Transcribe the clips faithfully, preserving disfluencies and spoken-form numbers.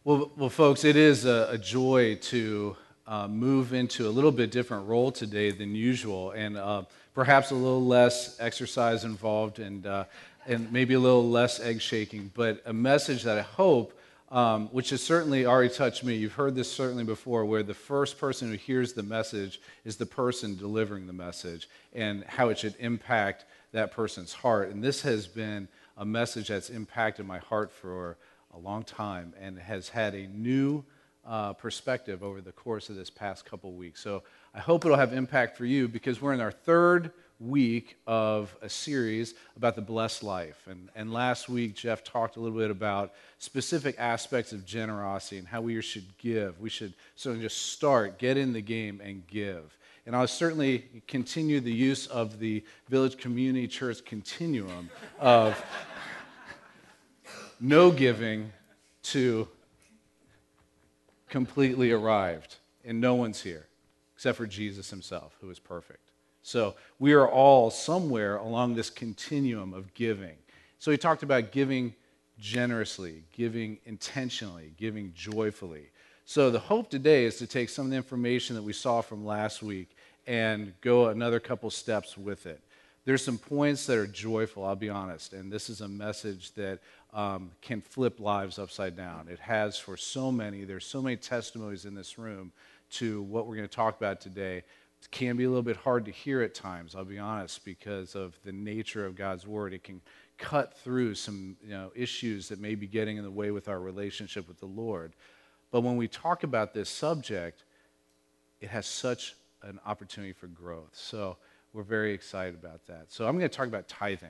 Well, well, folks, it is a, a joy to uh, move into a little bit different role today than usual, and uh, perhaps a little less exercise involved, and uh, and maybe a little less egg shaking. But a message that I hope, um, which has certainly already touched me. You've heard this certainly before, where the first person who hears the message is the person delivering the message, and how it should impact that person's heart. And this has been a message that's impacted my heart for a long time and has had a new uh, perspective over the course of this past couple weeks. So I hope it'll have impact for you, because we're in our third week of a series about the blessed life. And, and last week, Jeff talked a little bit about specific aspects of generosity and how we should give. We should sort of just start, get in the game, and give. And I'll certainly continue the use of the Village Community Church continuum of no giving to completely arrived, and no one's here except for Jesus himself, who is perfect. So we are all somewhere along this continuum of giving. So he talked about giving generously, giving intentionally, giving joyfully. So the hope today is to take some of the information that we saw from last week and go another couple steps with it. There's some points that are joyful, I'll be honest, and this is a message that um, can flip lives upside down. It has for so many. There's so many testimonies in this room to what we're going to talk about today. It can be a little bit hard to hear at times, I'll be honest, because of the nature of God's Word. It can cut through some you know, issues that may be getting in the way with our relationship with the Lord. But when we talk about this subject, it has such an opportunity for growth. So we're very excited about that. So I'm going to talk about tithing.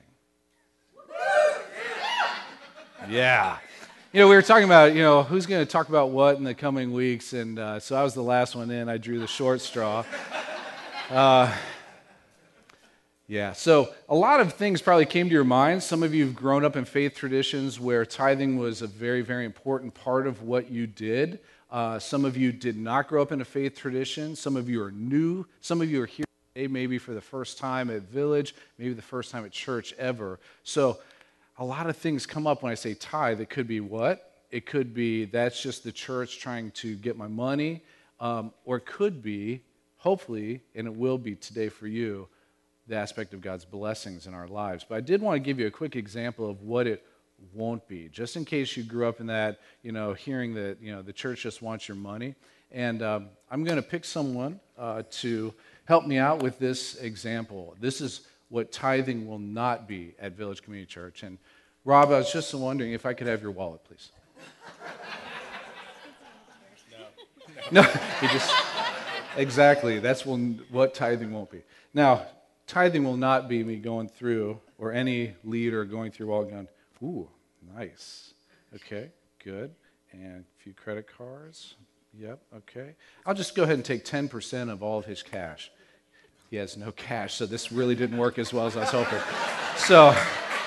Yeah. You know, we were talking about, you know, who's going to talk about what in the coming weeks, and uh, so I was the last one in. I drew the short straw. Uh, yeah, so a lot of things probably came to your mind. Some of you have grown up in faith traditions where tithing was a very, very important part of what you did. Uh, some of you did not grow up in a faith tradition. Some of you are new. Some of you are here today maybe for the first time at Village, maybe the first time at church ever. So a lot of things come up when I say tithe. It could be what? It could be that's just the church trying to get my money. Um, or it could be, hopefully, and it will be today for you, the aspect of God's blessings in our lives. But I did want to give you a quick example of what it won't be, just in case you grew up in that, you know, hearing that, you know, the church just wants your money. And um, I'm going to pick someone uh, to help me out with this example. This is what tithing will not be at Village Community Church. And Rob, I was just wondering if I could have your wallet, please. No, no he just, exactly, that's what tithing won't be. Now, tithing will not be me going through, or any leader going through all going, ooh, nice. Okay, good. And a few credit cards. Yep, okay. I'll just go ahead and take ten percent of all of his cash. He has no cash, so this really didn't work as well as I was hoping. So,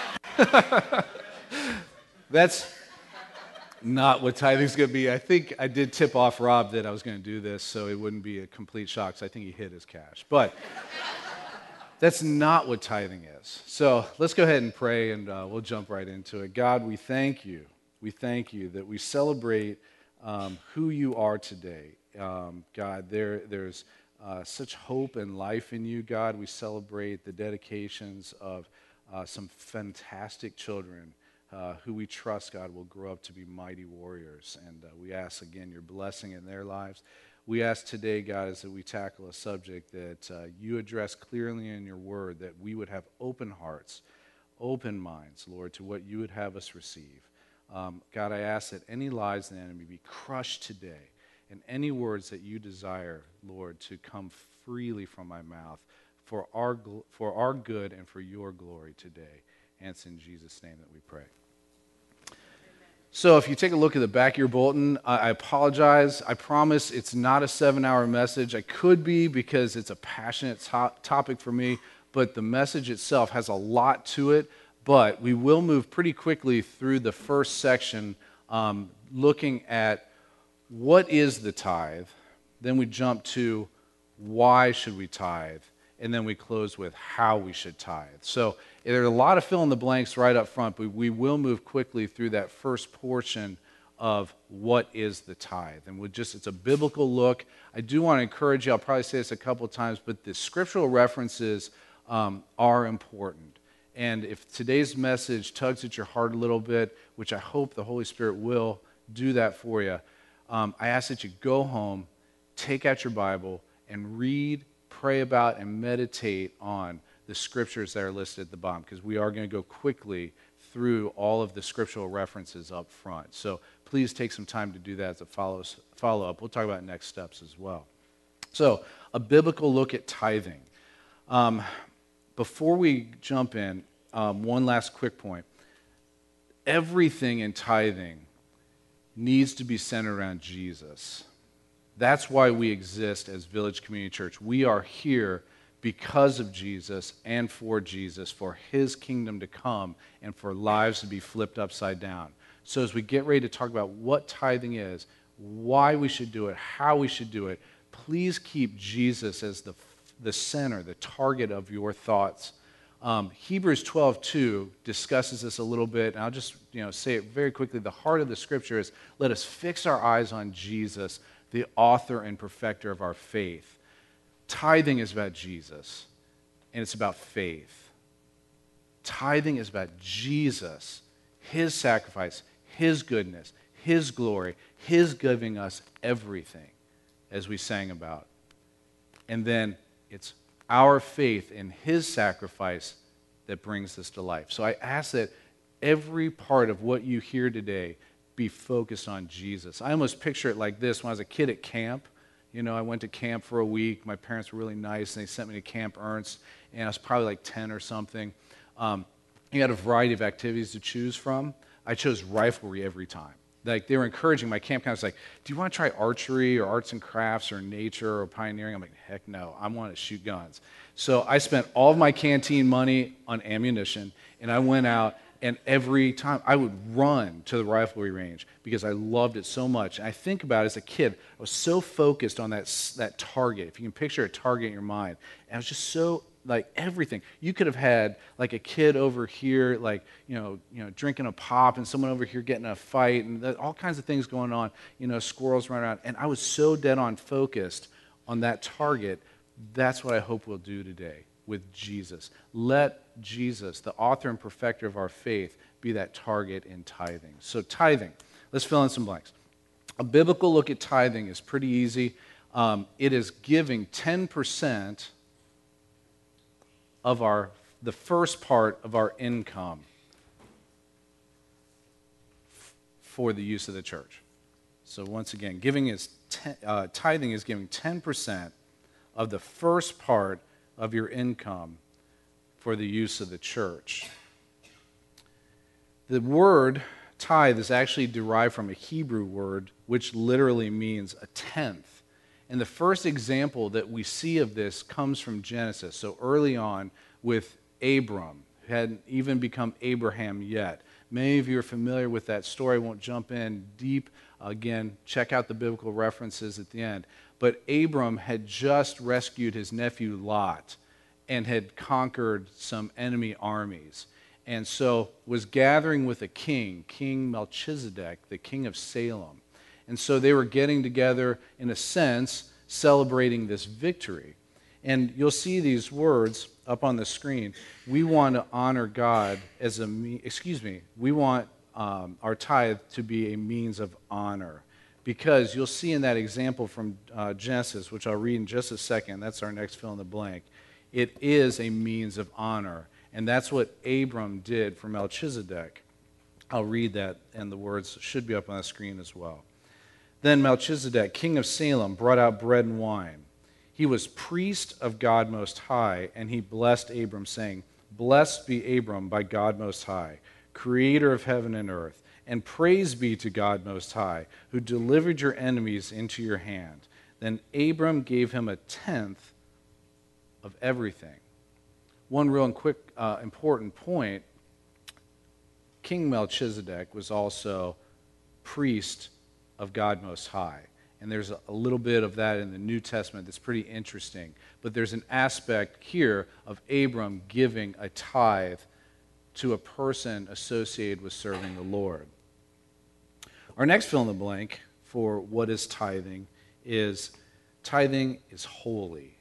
that's not what tithing's going to be. I think I did tip off Rob that I was going to do this, so it wouldn't be a complete shock, so I think he hid his cash. But that's not what tithing is. So let's go ahead and pray, and uh, we'll jump right into it. God, we thank you. We thank you that we celebrate um, who you are today. Um, God, there, there's uh, such hope and life in you, God. We celebrate the dedications of uh, some fantastic children uh, who we trust, God, will grow up to be mighty warriors. And uh, we ask, again, your blessing in their lives. We ask today, God, as that we tackle a subject that uh, you address clearly in your word, that we would have open hearts, open minds, Lord, to what you would have us receive. Um, God, I ask that any lies of the enemy be crushed today, and any words that you desire, Lord, to come freely from my mouth for our, gl- for our good and for your glory today. And it's in Jesus' name that we pray. So if you take a look at the back of your bulletin, I, I apologize. I promise it's not a seven-hour message. I could be because it's a passionate to- topic for me, but the message itself has a lot to it. But we will move pretty quickly through the first section, um, looking at what is the tithe. Then we jump to why should we tithe, and then we close with how we should tithe. So there are a lot of fill in the blanks right up front, but we will move quickly through that first portion of what is the tithe. And we'll just, it's a biblical look. I do want to encourage you, I'll probably say this a couple of times, but the scriptural references um, are important. And if today's message tugs at your heart a little bit, which I hope the Holy Spirit will do that for you, um, I ask that you go home, take out your Bible, and read, pray about, and meditate on the scriptures that are listed at the bottom, because we are going to go quickly through all of the scriptural references up front. So please take some time to do that as a follow, follow-up. We'll talk about next steps as well. So a biblical look at tithing. Um, before we jump in, um, one last quick point. Everything in tithing needs to be centered around Jesus. That's why we exist as Village Community Church. We are here because of Jesus and for Jesus, for his kingdom to come and for lives to be flipped upside down. So as we get ready to talk about what tithing is, why we should do it, how we should do it, please keep Jesus as the, the center, the target of your thoughts. Um, Hebrews twelve two discusses this a little bit, and I'll just you know say it very quickly. The heart of the scripture is, let us fix our eyes on Jesus, the author and perfecter of our faith. Tithing is about Jesus, and it's about faith. Tithing is about Jesus, his sacrifice, his goodness, his glory, his giving us everything, as we sang about. And then it's our faith in his sacrifice that brings this to life. So I ask that every part of what you hear today be focused on Jesus. I almost picture it like this. When I was a kid at camp, you know, I went to camp for a week. My parents were really nice, and they sent me to Camp Ernst, and I was probably like ten or something. Um, you had a variety of activities to choose from. I chose riflery every time. Like, they were encouraging my camp counselors, like, do you want to try archery or arts and crafts or nature or pioneering? I'm like, heck no, I want to shoot guns. So I spent all of my canteen money on ammunition, and I went out, and every time I would run to the riflery range because I loved it so much. And I think about it as a kid, I was so focused on that, that target. If you can picture a target in your mind, and I was just so, like, everything. You could have had, like, a kid over here, like, you know, you know, drinking a pop, and someone over here getting a fight, and all kinds of things going on, you know, squirrels running around. And I was so dead on focused on that target. That's what I hope we'll do today with Jesus. Let Jesus, the author and perfecter of our faith, be that target in tithing. So tithing, let's fill in some blanks. A biblical look at tithing is pretty easy. Um, it is giving ten percent of our, the first part of our income f- for the use of the church. So once again, giving is ten, uh, tithing is giving ten percent of the first part of your income for the use of the church. The word tithe is actually derived from a Hebrew word which literally means a tenth. And the first example that we see of this comes from Genesis. So early on with Abram, who hadn't even become Abraham yet. Many of you are familiar with that story. I won't jump in deep. Again, check out the biblical references at the end. But Abram had just rescued his nephew Lot and had conquered some enemy armies. And so was gathering with a king, King Melchizedek, the king of Salem. And so they were getting together, in a sense, celebrating this victory. And you'll see these words up on the screen. We want to honor God as a, me- excuse me, we want um, our tithe to be a means of honor. Because you'll see in that example from uh, Genesis, which I'll read in just a second, that's our next fill in the blank, it is a means of honor. And that's what Abram did for Melchizedek. I'll read that, and the words should be up on the screen as well. Then Melchizedek, king of Salem, brought out bread and wine. He was priest of God Most High, and he blessed Abram, saying, Blessed be Abram by God Most High, creator of heaven and earth. And praise be to God Most High, who delivered your enemies into your hand. Then Abram gave him a tenth of everything. One real and quick uh, important point, King Melchizedek was also priest of God Most High. And there's a, a little bit of that in the New Testament that's pretty interesting. But there's an aspect here of Abram giving a tithe to a person associated with serving the Lord. Our next fill in the blank for what is tithing is tithing is holy.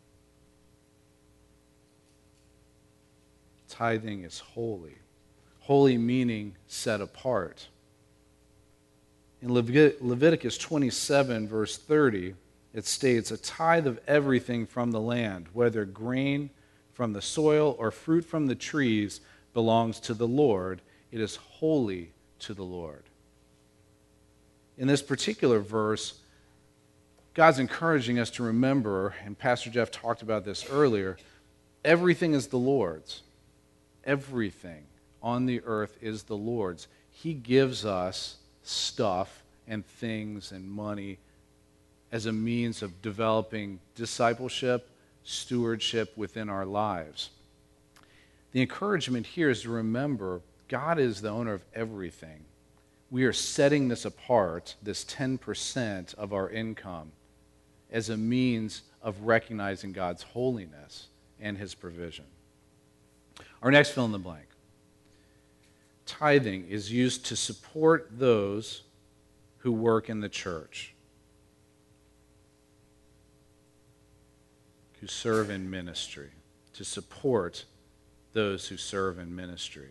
Tithing is holy. Holy meaning set apart. In Levit- Leviticus twenty-seven, verse thirty, it states, a tithe of everything from the land, whether grain from the soil or fruit from the trees, belongs to the Lord. It is holy to the Lord. In this particular verse, God's encouraging us to remember, and Pastor Jeff talked about this earlier, everything is the Lord's. Everything on the earth is the Lord's. He gives us stuff and things and money as a means of developing discipleship, stewardship within our lives. The encouragement here is to remember God is the owner of everything. We are setting this apart, this ten percent of our income, as a means of recognizing God's holiness and his provision. Our next fill in the blank. Tithing is used to support those who work in the church, who serve in ministry, to support those who serve in ministry.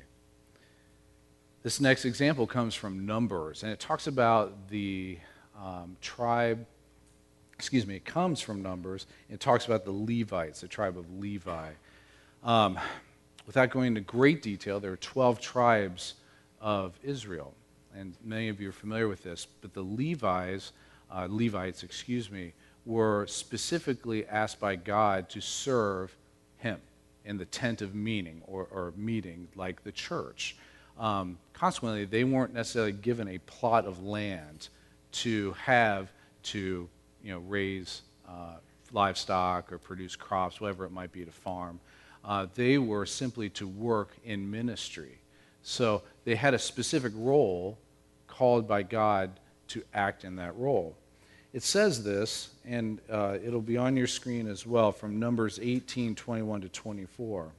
This next example comes from Numbers, and it talks about the um, tribe, excuse me, it comes from Numbers, and it talks about the Levites, the tribe of Levi. Um, without going into great detail, there are twelve tribes of Israel, and many of you are familiar with this, but the Levites, uh, Levites, excuse me, were specifically asked by God to serve him in the tent of meeting or, or meeting like the church. Um, consequently, they weren't necessarily given a plot of land to have to, you know, raise uh, livestock or produce crops, whatever it might be to farm. Uh, they were simply to work in ministry. So they had a specific role called by God to act in that role. It says this, and uh, it'll be on your screen as well, from Numbers eighteen, twenty-one to twenty-four.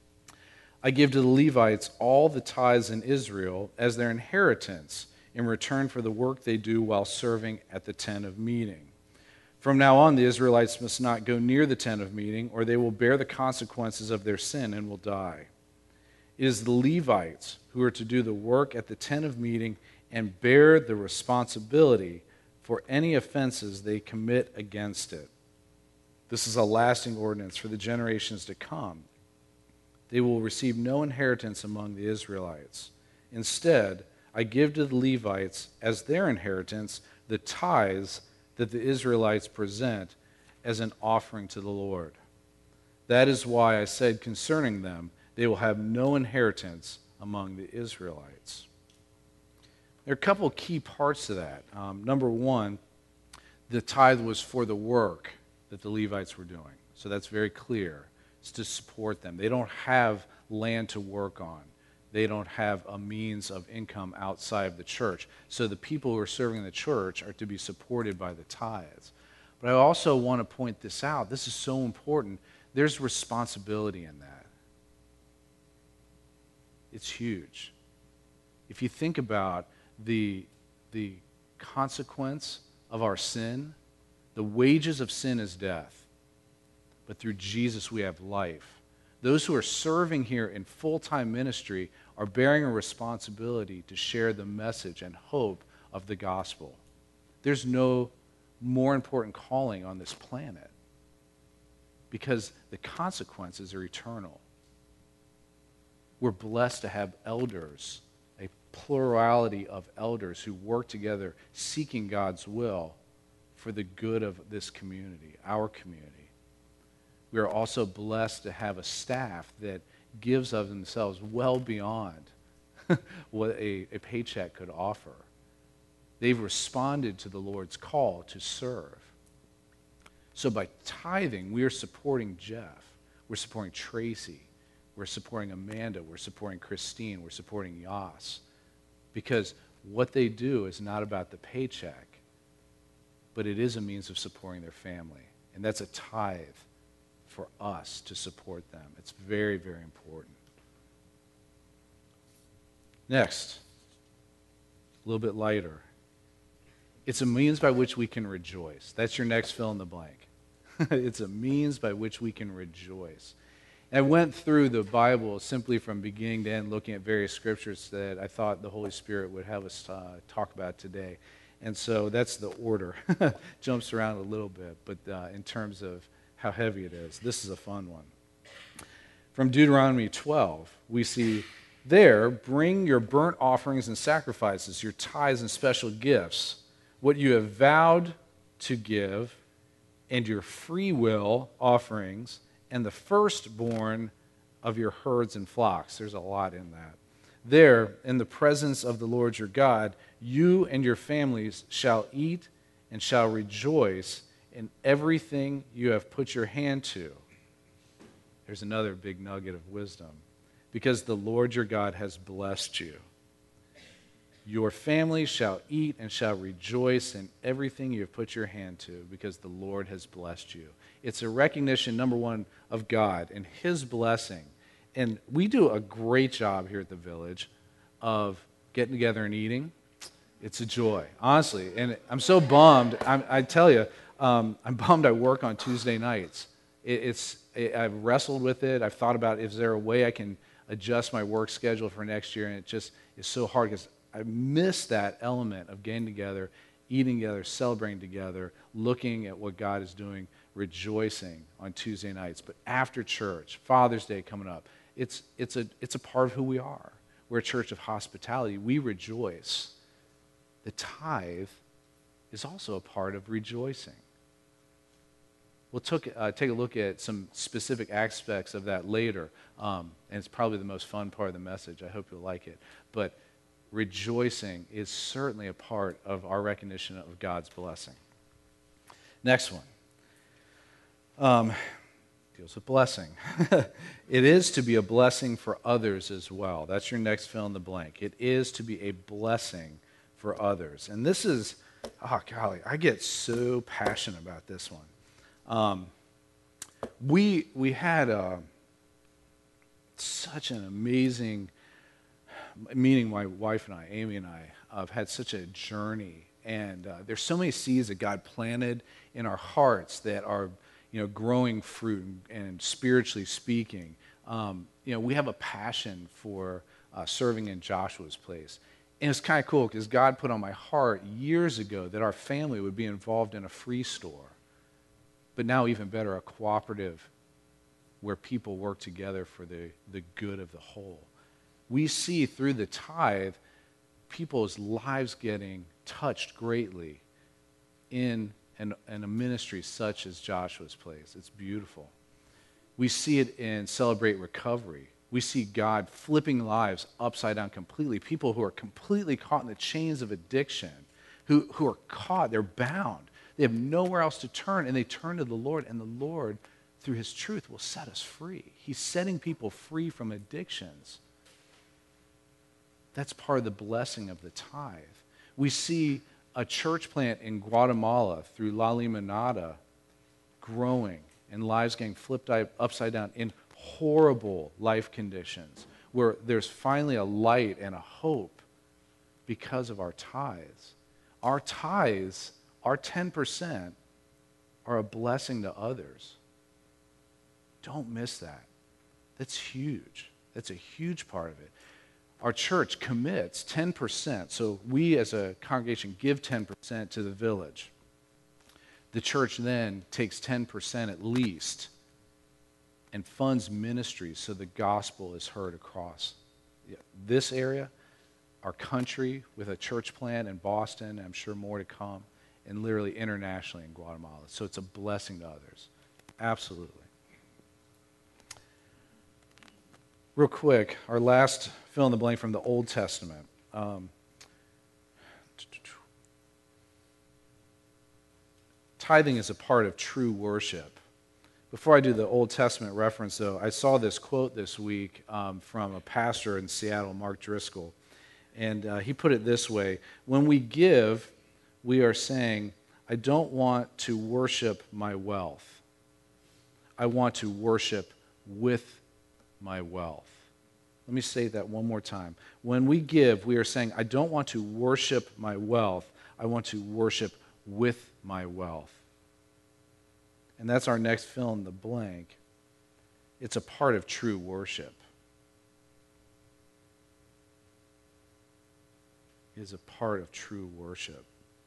I give to the Levites all the tithes in Israel as their inheritance in return for the work they do while serving at the tent of meeting. From now on, the Israelites must not go near the tent of meeting, or they will bear the consequences of their sin and will die. It is the Levites who are to do the work at the tent of meeting and bear the responsibility for any offenses they commit against it. This is a lasting ordinance for the generations to come. They will receive no inheritance among the Israelites. Instead, I give to the Levites as their inheritance the tithes that the Israelites present as an offering to the Lord. That is why I said concerning them, they will have no inheritance among the Israelites. There are a couple of key parts to that. Um, number one, the tithe was for the work that the Levites were doing. So that's very clear. It's to support them. They don't have land to work on. They don't have a means of income outside of the church. So the people who are serving the church are to be supported by the tithes. But I also want to point this out. This is so important. There's responsibility in that. It's huge. If you think about the, the consequence of our sin, the wages of sin is death. But through Jesus we have life. Those who are serving here in full-time ministry are bearing a responsibility to share the message and hope of the gospel. There's no more important calling on this planet because the consequences are eternal. We're blessed to have elders, a plurality of elders who work together seeking God's will for the good of this community, our community. We are also blessed to have a staff that gives of themselves well beyond what a, a paycheck could offer. They've responded to the Lord's call to serve. So by tithing, we are supporting Jeff. We're supporting Tracy. We're supporting Amanda. We're supporting Christine. We're supporting Yas. Because what they do is not about the paycheck, but it is a means of supporting their family. And that's a tithe for us to support them. It's very, very important. Next, a little bit lighter. It's a means by which we can rejoice. That's your next fill in the blank. It's a means by which we can rejoice. I went through the Bible simply from beginning to end, looking at various scriptures that I thought the Holy Spirit would have us uh, talk about today. And so that's the order. Jumps around a little bit, but uh, in terms of how heavy it is, this is a fun one. From Deuteronomy twelve, we see there, bring your burnt offerings and sacrifices, your tithes and special gifts, what you have vowed to give, and your free will offerings, and the firstborn of your herds and flocks. There's a lot in that. There, in the presence of the Lord your God, you and your families shall eat and shall rejoice in everything you have put your hand to. There's another big nugget of wisdom. Because the Lord your God has blessed you. Your family shall eat and shall rejoice in everything you have put your hand to, because the Lord has blessed you. It's a recognition, number one, of God and His blessing. And we do a great job here at the Village of getting together and eating. It's a joy, honestly. And I'm so bummed. I'm, I tell you, um, I'm bummed I work on Tuesday nights. It, it's it, I've wrestled with it. I've thought about, is there a way I can adjust my work schedule for next year? And it just is so hard because I miss that element of getting together, eating together, celebrating together, looking at what God is doing, rejoicing on Tuesday nights. But after church, Father's Day coming up, it's, it's, a, it's a part of who we are. We're a church of hospitality. We rejoice. The tithe is also a part of rejoicing. We'll took, uh, take a look at some specific aspects of that later, um, and it's probably the most fun part of the message. I hope you'll like it. But rejoicing is certainly a part of our recognition of God's blessing. Next one. Um, deals with blessing. It is to be a blessing for others as well. That's your next fill in the blank. It is to be a blessing for others. And this is, oh golly, I get so passionate about this one. Um, we we had a, such an amazing, meaning my wife and I, Amy and I, have had such a journey. And uh, there's so many seeds that God planted in our hearts that are, you know, growing fruit and, and spiritually speaking. Um, you know, we have a passion for uh, serving in Joshua's place. And it's kind of cool because God put on my heart years ago that our family would be involved in a free store. But now even better, a cooperative where people work together for the, the good of the whole. We see through the tithe people's lives getting touched greatly in, an, in a ministry such as Joshua's Place. It's beautiful. We see it in Celebrate Recovery. We see God flipping lives upside down completely. People who are completely caught in the chains of addiction, who, who are caught, they're bound. They have nowhere else to turn, and they turn to the Lord, and the Lord, through His truth, will set us free. He's setting people free from addictions. That's part of the blessing of the tithe. We see a church plant in Guatemala through La Limonada growing and lives getting flipped upside down in horrible life conditions, where there's finally a light and a hope because of our tithes. Our tithes, our ten percent, are a blessing to others. Don't miss that. That's huge. That's a huge part of it. Our church commits ten percent, so we as a congregation give ten percent to the Village. The church then takes ten percent at least and funds ministries so the gospel is heard across this area, our country, with a church plant in Boston, I'm sure more to come, and literally internationally in Guatemala. So it's a blessing to others. Absolutely. Real quick, our last fill in the blank from the Old Testament. Um, tithing is a part of true worship. Before I do the Old Testament reference, though, I saw this quote this week um, from a pastor in Seattle, Mark Driscoll, and uh, he put it this way: when we give, we are saying, I don't want to worship my wealth. I want to worship with my wealth. Let me say that one more time. When we give, we are saying, I don't want to worship my wealth. I want to worship with my wealth. And that's our next fill in the blank. It's a part of true worship. It is a part of true worship.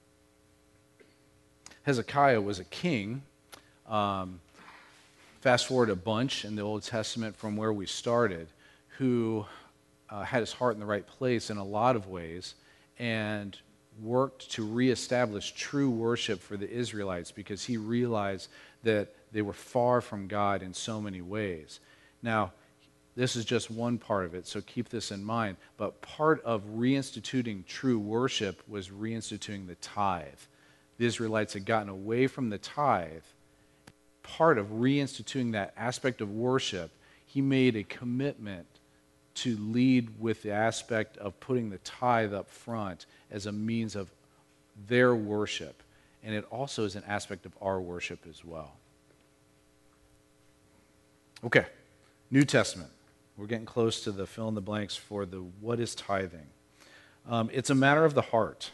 Hezekiah was a king. Um, fast forward a bunch in the Old Testament from where we started, who uh, had his heart in the right place in a lot of ways and worked to reestablish true worship for the Israelites because he realized that they were far from God in so many ways. Now, this is just one part of it, so keep this in mind. But part of reinstituting true worship was reinstituting the tithe. The Israelites had gotten away from the tithe. Part of reinstituting that aspect of worship, he made a commitment to lead with the aspect of putting the tithe up front as a means of their worship. And it also is an aspect of our worship as well. Okay, New Testament. We're getting close to the fill in the blanks for the what is tithing. Um, it's a matter of the heart.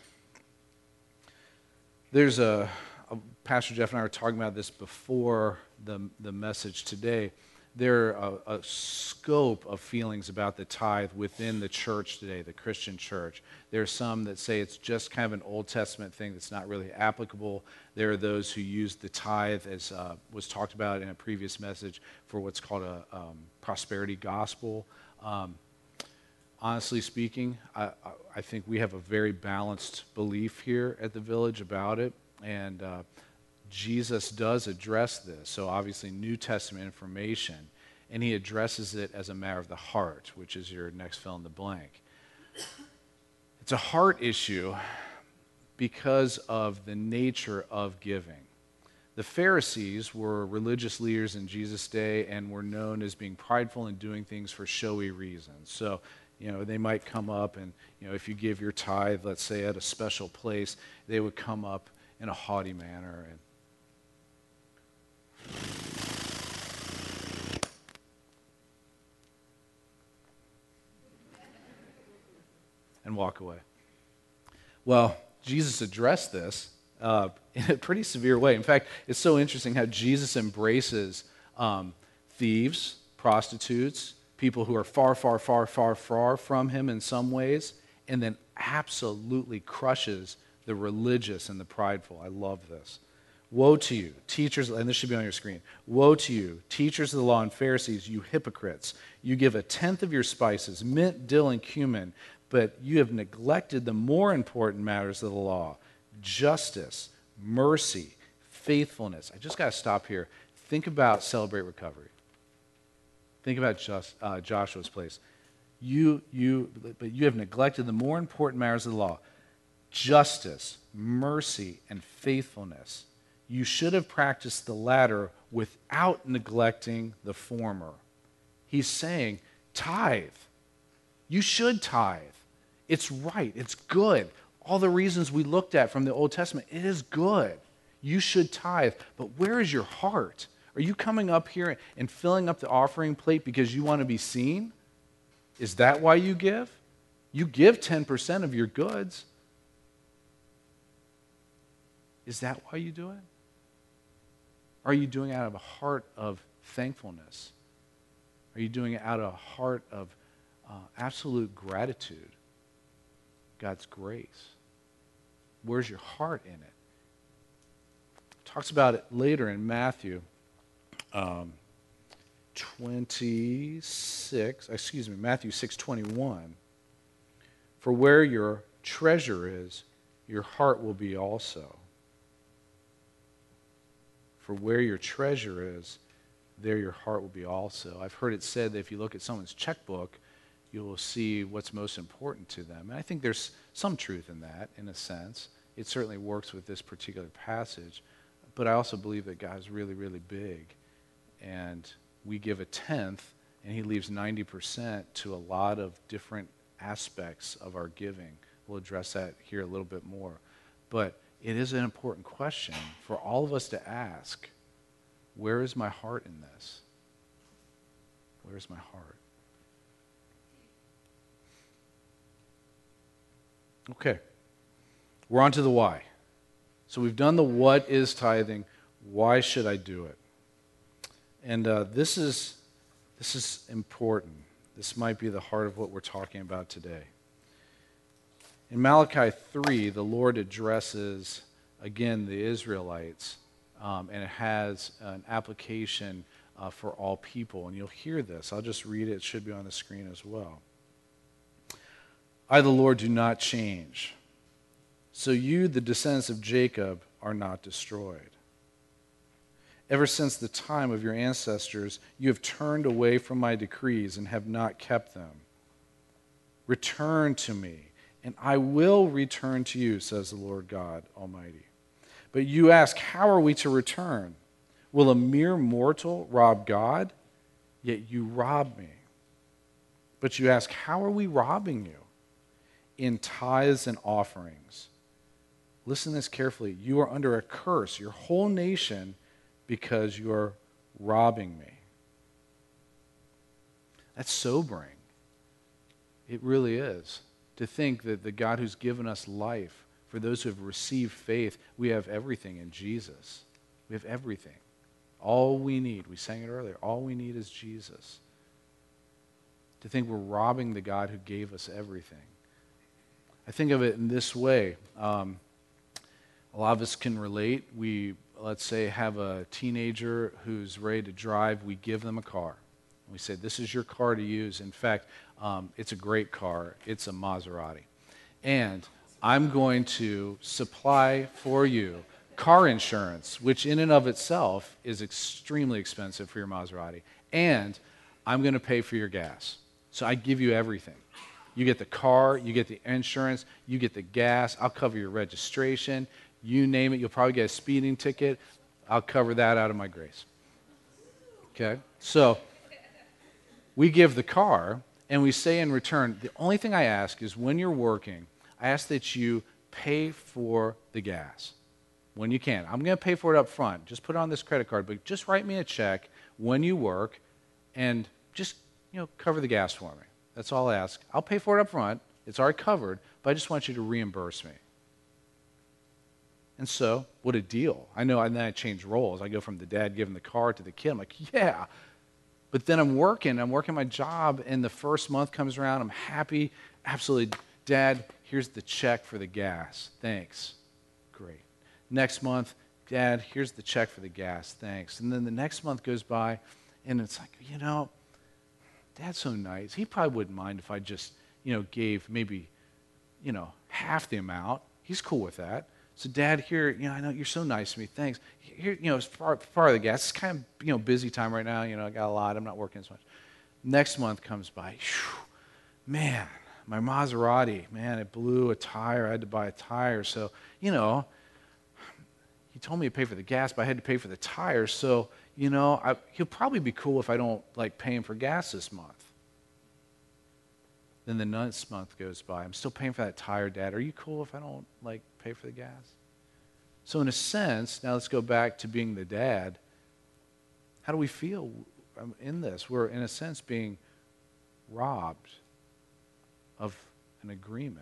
There's a, a, Pastor Jeff and I were talking about this before the, the message today. There are a, a scope of feelings about the tithe within the church today, the Christian church. There are some that say it's just kind of an Old Testament thing that's not really applicable. There are those who use the tithe, as uh, was talked about in a previous message, for what's called a um, prosperity gospel. Um, honestly speaking, I, I, I think we have a very balanced belief here at the Village about it, and uh, Jesus does address this, so obviously New Testament information, and he addresses it as a matter of the heart, which is your next fill in the blank. It's a heart issue because of the nature of giving. The Pharisees were religious leaders in Jesus' day and were known as being prideful and doing things for showy reasons. So, you know, they might come up and, you know, if you give your tithe, let's say at a special place, they would come up in a haughty manner and and walk away. Well, Jesus addressed this uh, in a pretty severe way. In fact, it's so interesting how Jesus embraces um, thieves, prostitutes, people who are far, far, far, far, far from him in some ways, and then absolutely crushes the religious and the prideful. I love this. Woe to you, teachers, and this should be on your screen. Woe to you, teachers of the law and Pharisees, you hypocrites. You give a tenth of your spices, mint, dill, and cumin, but you have neglected the more important matters of the law, justice, mercy, faithfulness. I just got to stop here. Think about Celebrate Recovery. Think about just, uh, Joshua's place. You, you, but you have neglected the more important matters of the law, justice, mercy, and faithfulness. You should have practiced the latter without neglecting the former. He's saying, tithe. You should tithe. It's right. It's good. All the reasons we looked at from the Old Testament, it is good. You should tithe. But where is your heart? Are you coming up here and filling up the offering plate because you want to be seen? Is that why you give? You give ten percent of your goods. Is that why you do it? Are you doing it out of a heart of thankfulness? Are you doing it out of a heart of uh, absolute gratitude? God's grace. Where's your heart in it? Talks about it later in Matthew um, twenty-six, excuse me, Matthew six twenty-one. For where your treasure is, your heart will be also. For where your treasure is, there your heart will be also. I've heard it said that if you look at someone's checkbook, you will see what's most important to them. And I think there's some truth in that, in a sense. It certainly works with this particular passage. But I also believe that God's really, really big. And we give a tenth, and he leaves ninety percent to a lot of different aspects of our giving. We'll address that here a little bit more. But it is an important question for all of us to ask, where is my heart in this? Where is my heart? Okay. we're on to the why. So we've done the what is tithing. Why should I do it? And uh, this is this is important. This might be the heart of what we're talking about today. In Malachi three, the Lord addresses, again, the Israelites, um, and it has an application uh, for all people. And you'll hear this. I'll just read it. It should be on the screen as well. I, the Lord, do not change. So you, the descendants of Jacob, are not destroyed. Ever since the time of your ancestors, you have turned away from my decrees and have not kept them. Return to me, and I will return to you, says the Lord God Almighty. But you ask, how are we to return? Will a mere mortal rob God? Yet you rob me. But you ask, how are we robbing you? In tithes and offerings. Listen to this carefully. You are under a curse, your whole nation, because you are robbing me. That's sobering. It really is. To think that the God who's given us life, for those who have received faith, we have everything in Jesus. We have everything. All we need, we sang it earlier, all we need is Jesus. To think we're robbing the God who gave us everything. I think of it in this way. Um, a lot of us can relate. We, let's say, have a teenager who's ready to drive. We give them a car. We say, this is your car to use. In fact, um, it's a great car. It's a Maserati. And I'm going to supply for you car insurance, which in and of itself is extremely expensive for your Maserati. And I'm going to pay for your gas. So I give you everything. You get the car, you get the insurance, you get the gas, I'll cover your registration, you name it, you'll probably get a speeding ticket, I'll cover that out of my grace. Okay? So we give the car, and we say in return, the only thing I ask is when you're working, I ask that you pay for the gas when you can. I'm going to pay for it up front. Just put it on this credit card, but just write me a check when you work and just, you know, cover the gas for me. That's all I ask. I'll pay for it up front. It's already covered, but I just want you to reimburse me. And so, what a deal. I know, and then I change roles. I go from the dad giving the car to the kid. I'm like, yeah. But then I'm working. I'm working my job, and the first month comes around. I'm happy. Absolutely. Dad, here's the check for the gas. Thanks. Great. Next month, Dad, here's the check for the gas. Thanks. And then the next month goes by, and it's like, you know, Dad's so nice. He probably wouldn't mind if I just, you know, gave maybe, you know, half the amount. He's cool with that. So, Dad, here, you know, I know you're so nice to me. Thanks. Here, you know, as far, far of the gas, it's kind of, you know, busy time right now. You know, I got a lot. I'm not working as much. Next month comes by. Whew, man, my Maserati, man, it blew a tire. I had to buy a tire. So, you know, he told me to pay for the gas, but I had to pay for the tires. So, you know, I, he'll probably be cool if I don't, like, pay him for gas this month. Then the next month goes by. I'm still paying for that tire, Dad. Are you cool if I don't, like, pay for the gas? So in a sense, now let's go back to being the dad. How do we feel in this? We're, in a sense, being robbed of an agreement.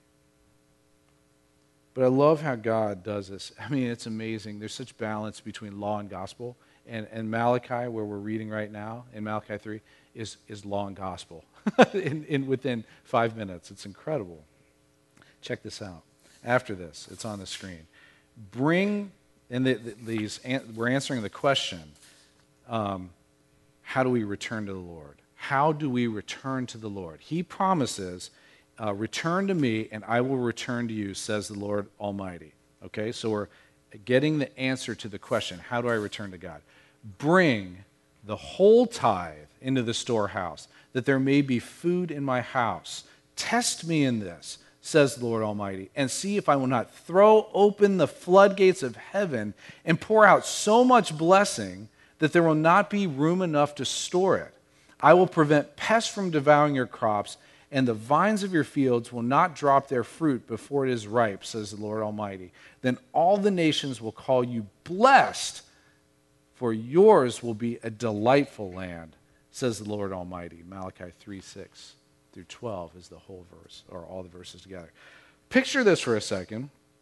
But I love how God does this. I mean, it's amazing. There's such balance between law and gospel. And, and Malachi, where we're reading right now, in Malachi three, is, is law and gospel in, in within five minutes. It's incredible. Check this out. After this, it's on the screen. Bring, and the, the, these, we're answering the question, um, how do we return to the Lord? How do we return to the Lord? He promises, uh, return to me and I will return to you, says the Lord Almighty. Okay, so we're getting the answer to the question, how do I return to God? Bring the whole tithe into the storehouse, that there may be food in my house. Test me in this, says the Lord Almighty, and see if I will not throw open the floodgates of heaven and pour out so much blessing that there will not be room enough to store it. I will prevent pests from devouring your crops, and the vines of your fields will not drop their fruit before it is ripe, says the Lord Almighty. Then all the nations will call you blessed, for yours will be a delightful land, says the Lord Almighty. Malachi three, six through twelve is the whole verse, or all the verses together. Picture this for a second.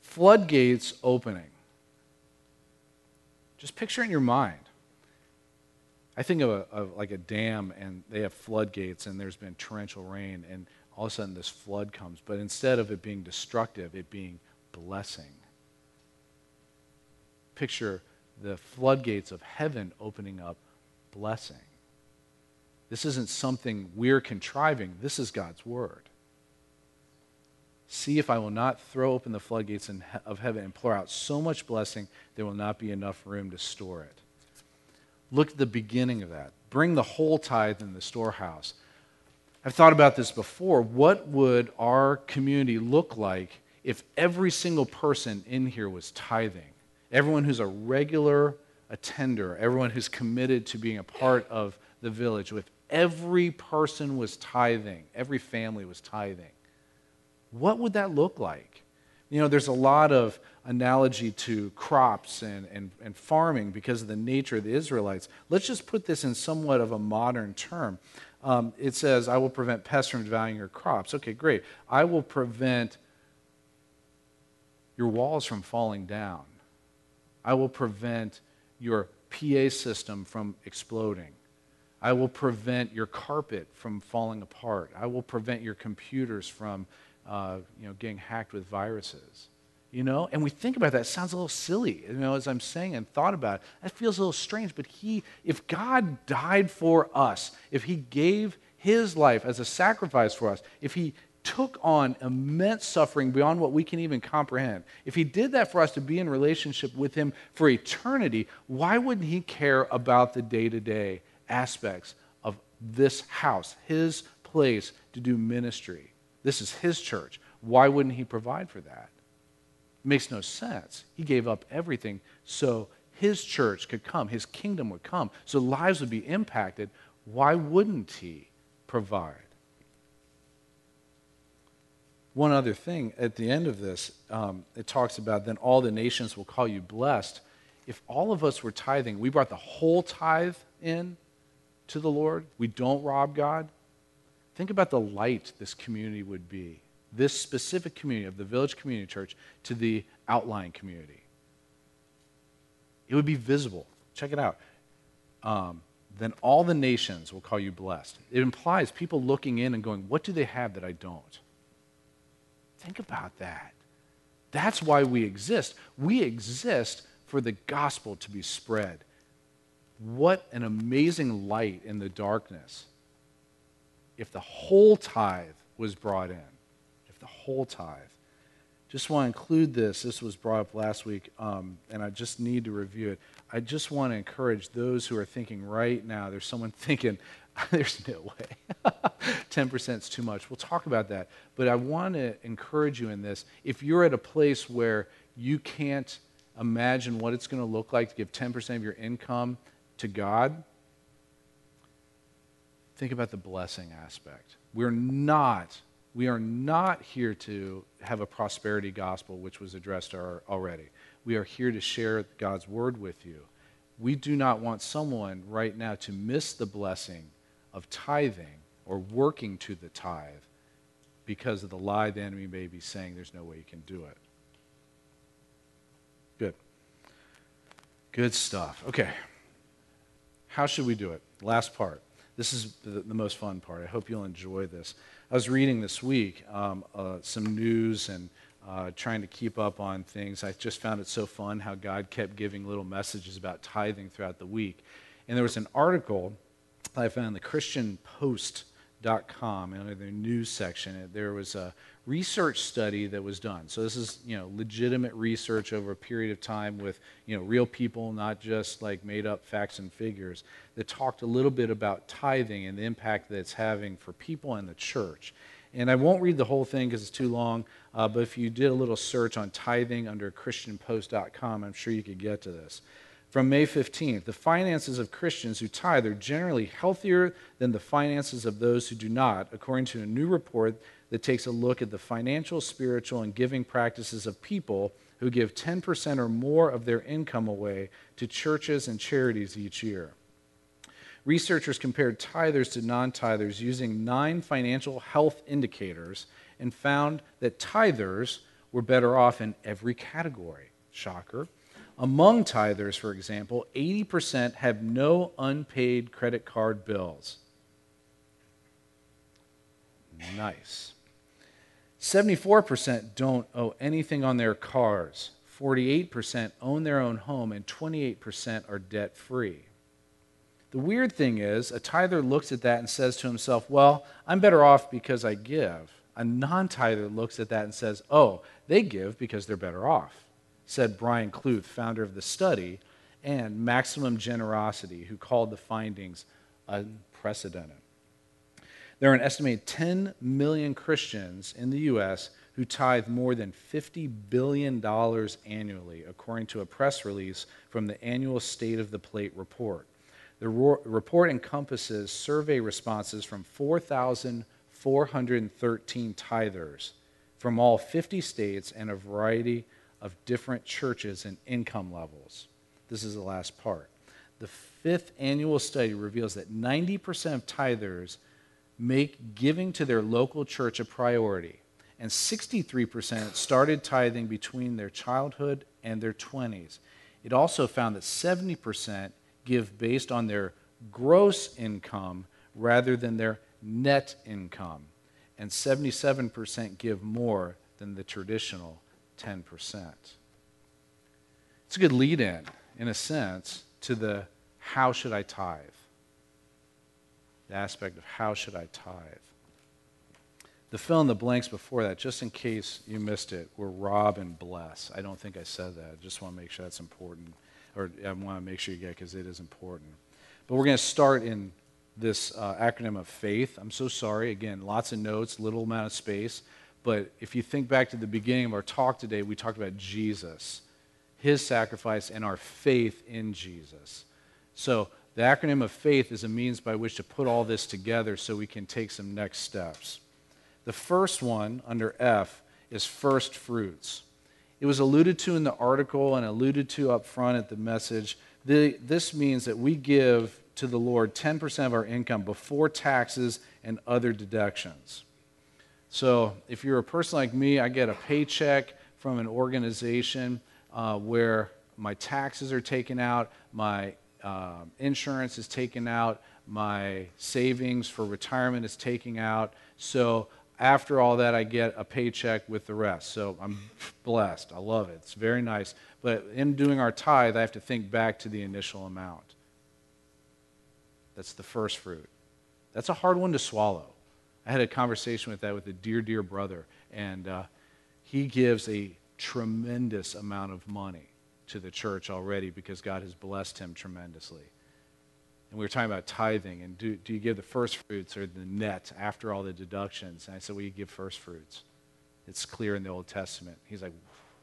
Floodgates opening. Just picture it in your mind. I think of, a, of like a dam, and they have floodgates, and there's been torrential rain, and all of a sudden this flood comes. But instead of it being destructive, it being blessing. Picture the floodgates of heaven opening up blessing. This isn't something we're contriving. This is God's word. See if I will not throw open the floodgates in, of heaven and pour out so much blessing, there will not be enough room to store it. Look at the beginning of that. Bring the whole tithe in the storehouse. I've thought about this before. What would our community look like if every single person in here was tithing? Everyone who's a regular attender, everyone who's committed to being a part of the village, if every person was tithing, every family was tithing, what would that look like? You know, there's a lot of analogy to crops and, and, and farming because of the nature of the Israelites. Let's just put this in somewhat of a modern term. Um, it says, I will prevent pests from devouring your crops. Okay, great. I will prevent your walls from falling down. I will prevent your P A system from exploding. I will prevent your carpet from falling apart. I will prevent your computers from uh, you know, getting hacked with viruses. You know, and we think about that. It sounds a little silly, you know, as I'm saying and thought about it. That feels a little strange, but he, if God died for us, if he gave his life as a sacrifice for us, if he took on immense suffering beyond what we can even comprehend, if he did that for us to be in relationship with him for eternity, why wouldn't he care about the day-to-day aspects of this house, his place to do ministry? This is his church. Why wouldn't he provide for that? It makes no sense. He gave up everything so his church could come, his kingdom would come, so lives would be impacted. Why wouldn't he provide? One other thing, at the end of this, um, it talks about, then all the nations will call you blessed. If all of us were tithing, we brought the whole tithe in to the Lord, we don't rob God, think about the light this community would be, this specific community of the Village Community Church to the outlying community. It would be visible. Check it out. Um, then all the nations will call you blessed. It implies people looking in and going, what do they have that I don't? Think about that. That's why we exist. We exist for the gospel to be spread. What an amazing light in the darkness if the whole tithe was brought in. If the whole tithe. Just want to include this. This was brought up last week, um, and I just need to review it. I just want to encourage those who are thinking right now, there's someone thinking, there's no way. ten percent is too much. We'll talk about that. But I want to encourage you in this. If you're at a place where you can't imagine what it's going to look like to give ten percent of your income to God, think about the blessing aspect. We're not, we are not here to have a prosperity gospel, which was addressed already. We are here to share God's word with you. We do not want someone right now to miss the blessing of tithing or working to the tithe because of the lie the enemy may be saying there's no way you can do it. Good. Good stuff. Okay. How should we do it? Last part. This is the, the most fun part. I hope you'll enjoy this. I was reading this week um, uh, some news and uh, trying to keep up on things. I just found it so fun how God kept giving little messages about tithing throughout the week. And there was an article I found in the Christian Post dot com in their news section. There was a research study that was done. So this is, you know, legitimate research over a period of time with, you know, real people, not just like made up facts and figures, that talked a little bit about tithing and the impact that it's having for people and the church. And I won't read the whole thing because it's too long, uh, but if you did a little search on tithing under Christian Post dot com, I'm sure you could get to this. From May fifteenth, the finances of Christians who tithe are generally healthier than the finances of those who do not, according to a new report that takes a look at the financial, spiritual, and giving practices of people who give ten percent or more of their income away to churches and charities each year. Researchers compared tithers to non-tithers using nine financial health indicators and found that tithers were were better off in every category. Shocker. Among tithers, for example, eighty percent have no unpaid credit card bills. Nice. seventy-four percent don't owe anything on their cars. forty-eight percent own their own home, and twenty-eight percent are debt-free. The weird thing is, a tither looks at that and says to himself, well, I'm better off because I give. A non-tither looks at that and says, oh, they give because they're better off, said Brian Kluth, founder of The Study and Maximum Generosity, who called the findings unprecedented. There are an estimated ten million Christians in the U S who tithe more than fifty billion dollars annually, according to a press release from the annual State of the Plate report. The ro- report encompasses survey responses from four thousand four hundred thirteen tithers from all fifty states and a variety of different churches and income levels. This is the last part. The fifth annual study reveals that ninety percent of tithers make giving to their local church a priority, and sixty-three percent started tithing between their childhood and their twenties. It also found that seventy percent give based on their gross income rather than their net income, and seventy-seven percent give more than the traditional ten percent. It's a good lead-in, in a sense, to the how should I tithe? The aspect of how should I tithe? The fill in the blanks before that, just in case you missed it, were rob and bless. I don't think I said that. I just want to make sure that's important, or I want to make sure you get it because it is important. But we're going to start in this uh, acronym of faith. I'm so sorry. Again, lots of notes, little amount of space. But if you think back to the beginning of our talk today, we talked about Jesus, his sacrifice, and our faith in Jesus. So the acronym of faith is a means by which to put all this together so we can take some next steps. The first one, under F, is first fruits. It was alluded to in the article and alluded to up front at the message. The, this means that we give to the Lord ten percent of our income before taxes and other deductions. So if you're a person like me, I get a paycheck from an organization uh, where my taxes are taken out, my uh, insurance is taken out, my savings for retirement is taken out. So after all that, I get a paycheck with the rest. So I'm blessed. I love it. It's very nice. But in doing our tithe, I have to think back to the initial amount. That's the first fruit. That's a hard one to swallow. I had a conversation with that with a dear, dear brother, and uh, he gives a tremendous amount of money to the church already because God has blessed him tremendously. And we were talking about tithing, and do, do you give the first fruits or the net after all the deductions? And I said, well, you give first fruits. It's clear in the Old Testament. He's like,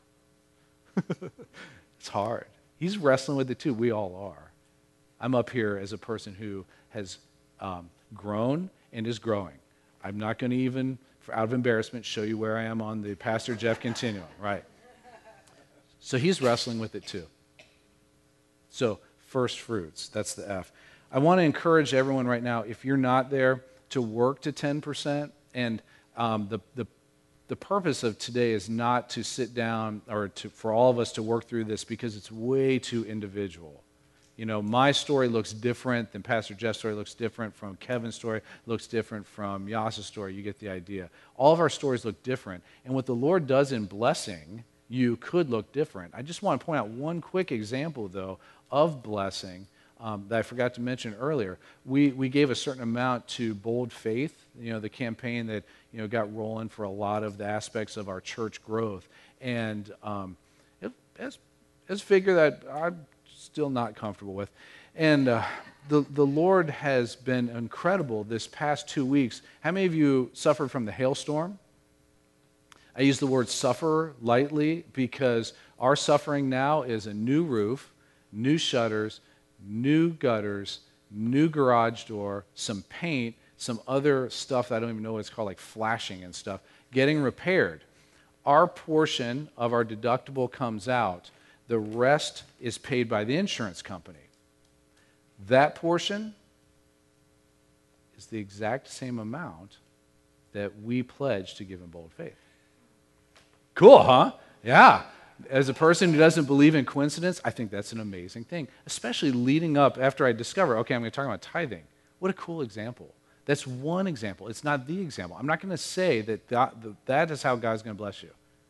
it's hard. He's wrestling with it too. We all are. I'm up here as a person who has um, grown and is growing. I'm not going to even, for, out of embarrassment, show you where I am on the Pastor Jeff continuum, right? So he's wrestling with it too. So first fruits, that's the F. I want to encourage everyone right now, if you're not there, to work to ten percent. And um, the, the, the purpose of today is not to sit down or to, for all of us to work through this because it's way too individual. You know, my story looks different than Pastor Jeff's story, looks different from Kevin's story, looks different from Yas's story. You get the idea. All of our stories look different. And what the Lord does in blessing you could look different. I just want to point out one quick example, though, of blessing um, that I forgot to mention earlier. We we gave a certain amount to Bold Faith, you know, the campaign that, you know, got rolling for a lot of the aspects of our church growth. And um, it, it's, it's a figure that I'm still not comfortable with. And uh, the, the Lord has been incredible this past two weeks. How many of you suffered from the hailstorm? I use the word suffer lightly because our suffering now is a new roof, new shutters, new gutters, new garage door, some paint, some other stuff that I don't even know what it's called, like flashing and stuff, getting repaired. Our portion of our deductible comes out. The rest is paid by the insurance company. That portion is the exact same amount that we pledge to give in Bold Faith. Cool, huh? Yeah. As a person who doesn't believe in coincidence, I think that's an amazing thing, especially leading up after I discover, okay, I'm going to talk about tithing. What a cool example. That's one example. It's not the example. I'm not going to say that God, that is how God's going to bless you.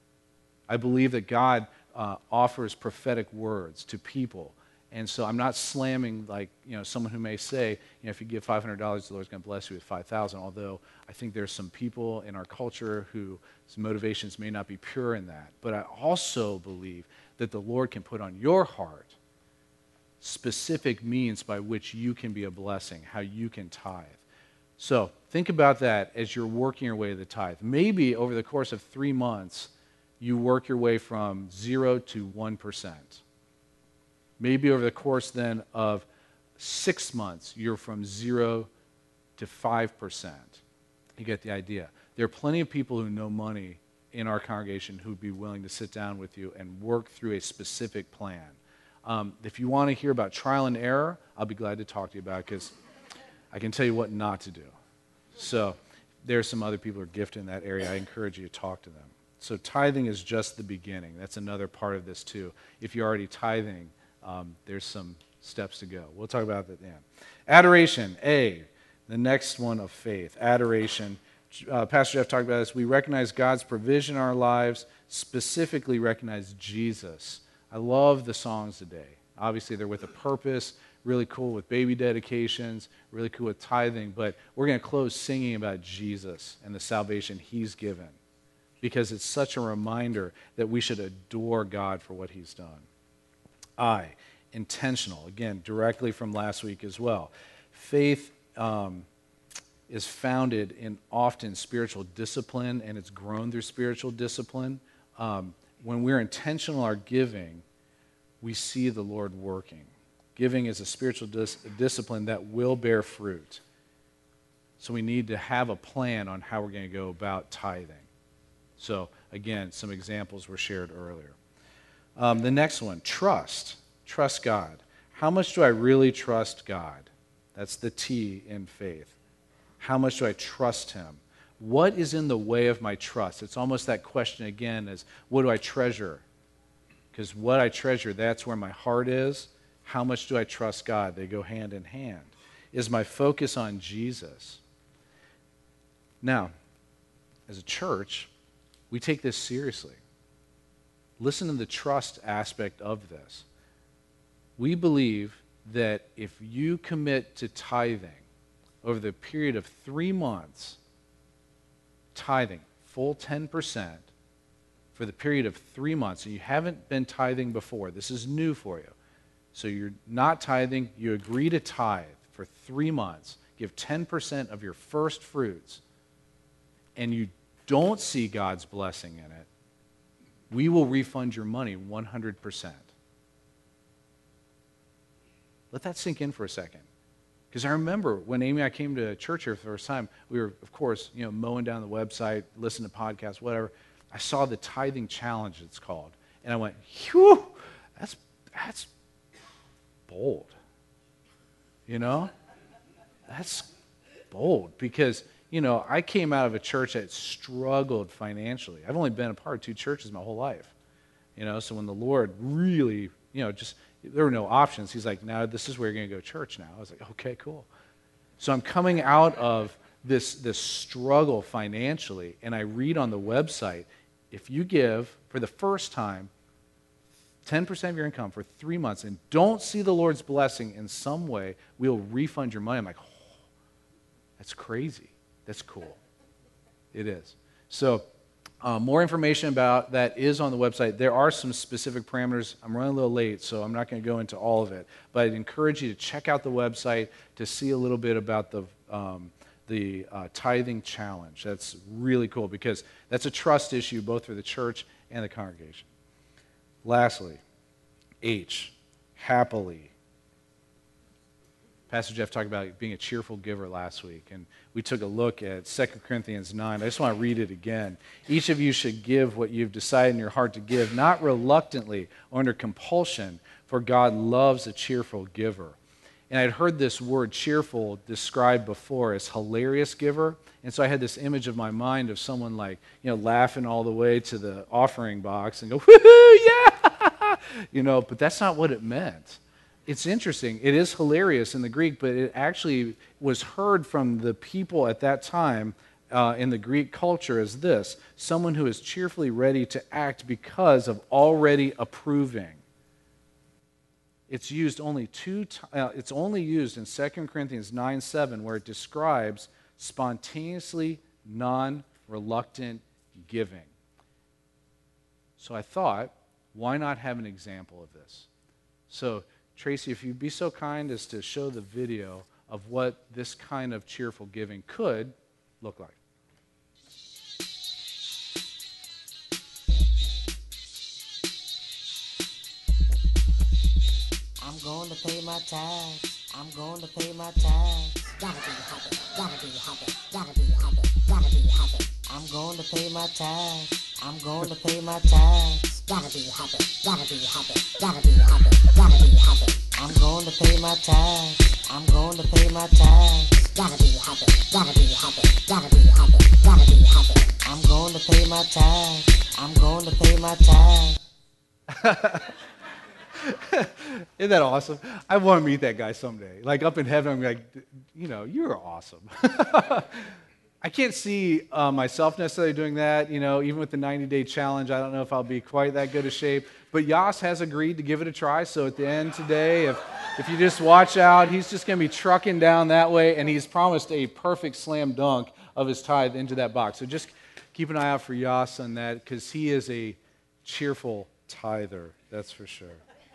I believe that God uh, offers prophetic words to people. And so I'm not slamming, like, you know, someone who may say, you know, if you give five hundred dollars, the Lord's going to bless you with five thousand dollars, although I think there's some people in our culture whose motivations may not be pure in that. But I also believe that the Lord can put on your heart specific means by which you can be a blessing, how you can tithe. So think about that as you're working your way to the tithe. Maybe over the course of three months, you work your way from zero to one percent. Maybe over the course then of six months, you're from zero to five percent. You get the idea. There are plenty of people who know money in our congregation who would be willing to sit down with you and work through a specific plan. Um, if you want to hear about trial and error, I'll be glad to talk to you about it because I can tell you what not to do. So there are some other people who are gifted in that area. I encourage you to talk to them. So tithing is just the beginning. That's another part of this too. If you're already tithing, um, there's some steps to go. We'll talk about that then. Adoration, A, the next one of faith. Adoration. Uh, Pastor Jeff talked about this. We recognize God's provision in our lives, specifically recognize Jesus. I love the songs today. Obviously, they're with a purpose. Really cool with baby dedications, really cool with tithing, but we're going to close singing about Jesus and the salvation he's given because it's such a reminder that we should adore God for what he's done. I, intentional, again, directly from last week as well. Faith um, is founded in often spiritual discipline, and it's grown through spiritual discipline. Um, when we're intentional in our giving, we see the Lord working. Giving is a spiritual dis- discipline that will bear fruit. So we need to have a plan on how we're going to go about tithing. So again, some examples were shared earlier. Um, the next one, trust. Trust God. How much do I really trust God? That's the T in faith. How much do I trust him? What is in the way of my trust? It's almost that question again as, what do I treasure? Because what I treasure, that's where my heart is. How much do I trust God? They go hand in hand. Is my focus on Jesus? Now, as a church, we take this seriously. Listen to the trust aspect of this. We believe that if you commit to tithing over the period of three months, tithing, full ten percent, for the period of three months, and you haven't been tithing before, this is new for you. So you're not tithing, you agree to tithe for three months, give ten percent of your first fruits, and you don't see God's blessing in it, we will refund your money one hundred percent. Let that sink in for a second. Because I remember when Amy and I came to church here for the first time, we were, of course, you know, mowing down the website, listening to podcasts, whatever. I saw the tithing challenge, it's called. And I went, whew, that's, that's bold. You know? That's bold because, you know, I came out of a church that struggled financially. I've only been a part of two churches my whole life. You know, so when the Lord really, you know, just, there were no options. He's like, now this is where you're going to go to church now. I was like, okay, cool. So I'm coming out of this, this struggle financially, and I read on the website, if you give, for the first time, ten percent of your income for three months and don't see the Lord's blessing in some way, we'll refund your money. I'm like, oh, that's crazy. That's cool. It is. So uh, more information about that is on the website. There are some specific parameters. I'm running a little late, so I'm not going to go into all of it. But I'd encourage you to check out the website to see a little bit about the um, the uh, tithing challenge. That's really cool because that's a trust issue both for the church and the congregation. Lastly, H, happily. Pastor Jeff talked about being a cheerful giver last week, and we took a look at Second Corinthians nine. I just want to read it again. Each of you should give what you've decided in your heart to give, not reluctantly or under compulsion, for God loves a cheerful giver. And I'd heard this word cheerful described before as hilarious giver. And so I had this image of my mind of someone like, you know, laughing all the way to the offering box and go, woohoo, yeah! You know, but that's not what it meant. It's interesting. It is hilarious in the Greek, but it actually was heard from the people at that time uh, in the Greek culture as this: someone who is cheerfully ready to act because of already approving. It's used only two. T- uh, it's only used in Second Corinthians nine seven, where it describes spontaneously non-reluctant giving. So I thought, why not have an example of this? So Tracy, if you'd be so kind as to show the video of what this kind of cheerful giving could look like. I'm going to pay my tithes. I'm going to pay my tithes. Gotta be happy, gotta be happy, gotta be happy, gotta be happy. I'm going to pay my tithes. I'm going to pay my tithes. Gotta be happy, gotta be happy, gotta be happy, gotta be happy. I'm going to pay my tithes. I'm going to pay my tithes. Gotta be happy, gotta be happy, gotta be happy, gotta be happy. I'm going to pay my tithes. I'm going to pay my tithes. Isn't that awesome? I want to meet that guy someday. Like up in heaven, I'm like, you know, you're awesome. I can't see uh, myself necessarily doing that. You know, even with the ninety-day challenge, I don't know if I'll be quite that good a shape. But Yas has agreed to give it a try. So at the end today, if if you just watch out, he's just going to be trucking down that way, and he's promised a perfect slam dunk of his tithe into that box. So just keep an eye out for Yas on that, because he is a cheerful tither. That's for sure.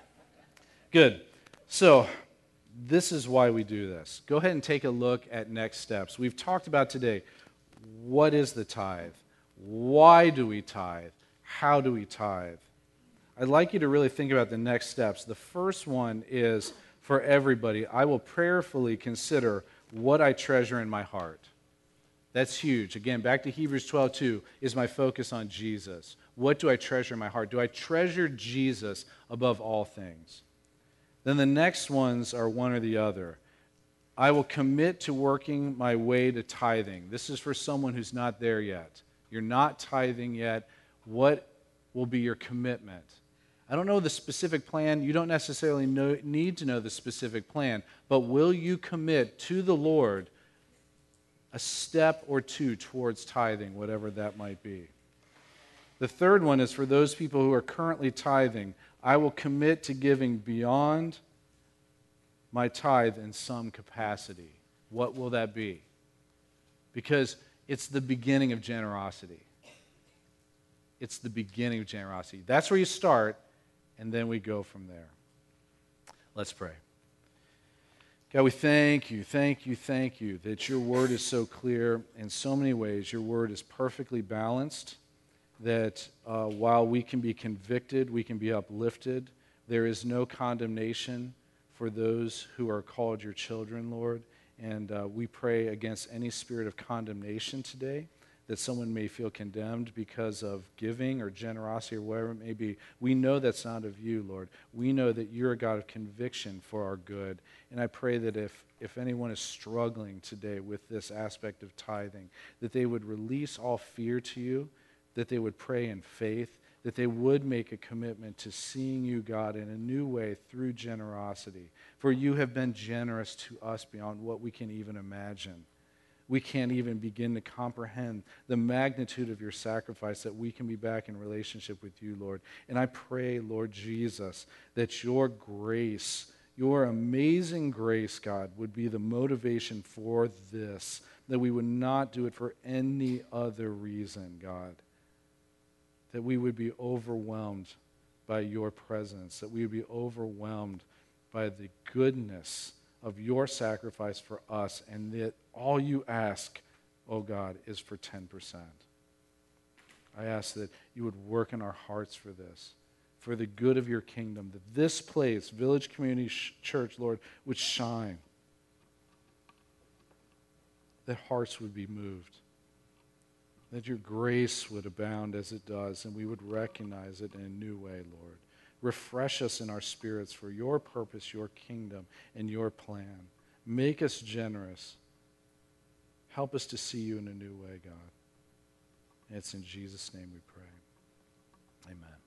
Good. So this is why we do this. Go ahead and take a look at next steps. We've talked about today, what is the tithe? Why do we tithe? How do we tithe? I'd like you to really think about the next steps. The first one is for everybody. I will prayerfully consider what I treasure in my heart. That's huge. Again, back to Hebrews twelve two, is my focus on Jesus. What do I treasure in my heart? Do I treasure Jesus above all things? Then the next ones are one or the other. I will commit to working my way to tithing. This is for someone who's not there yet. You're not tithing yet. What will be your commitment? I don't know the specific plan. You don't necessarily know, need to know the specific plan, but will you commit to the Lord a step or two towards tithing, whatever that might be? The third one is for those people who are currently tithing. I will commit to giving beyond my tithe in some capacity. What will that be? Because it's the beginning of generosity. It's the beginning of generosity. That's where you start, and then we go from there. Let's pray. God, we thank you, thank you, thank you that your word is so clear in so many ways. Your word is perfectly balanced, that uh, while we can be convicted, we can be uplifted. There is no condemnation for those who are called your children, Lord. And uh, we pray against any spirit of condemnation today, that someone may feel condemned because of giving or generosity or whatever it may be. We know that's not of you, Lord. We know that you're a God of conviction for our good. And I pray that if, if anyone is struggling today with this aspect of tithing, that they would release all fear to you, that they would pray in faith, that they would make a commitment to seeing you, God, in a new way through generosity. For you have been generous to us beyond what we can even imagine. We can't even begin to comprehend the magnitude of your sacrifice, that we can be back in relationship with you, Lord. And I pray, Lord Jesus, that your grace, your amazing grace, God, would be the motivation for this, that we would not do it for any other reason, God. That we would be overwhelmed by your presence, that we would be overwhelmed by the goodness of your sacrifice for us, and that all you ask, oh God, is for ten percent. I ask that you would work in our hearts for this, for the good of your kingdom, that this place, Village Community Church, Lord, would shine, that hearts would be moved, that your grace would abound as it does, and we would recognize it in a new way, Lord. Refresh us in our spirits for your purpose, your kingdom, and your plan. Make us generous. Help us to see you in a new way, God. And it's in Jesus' name we pray. Amen.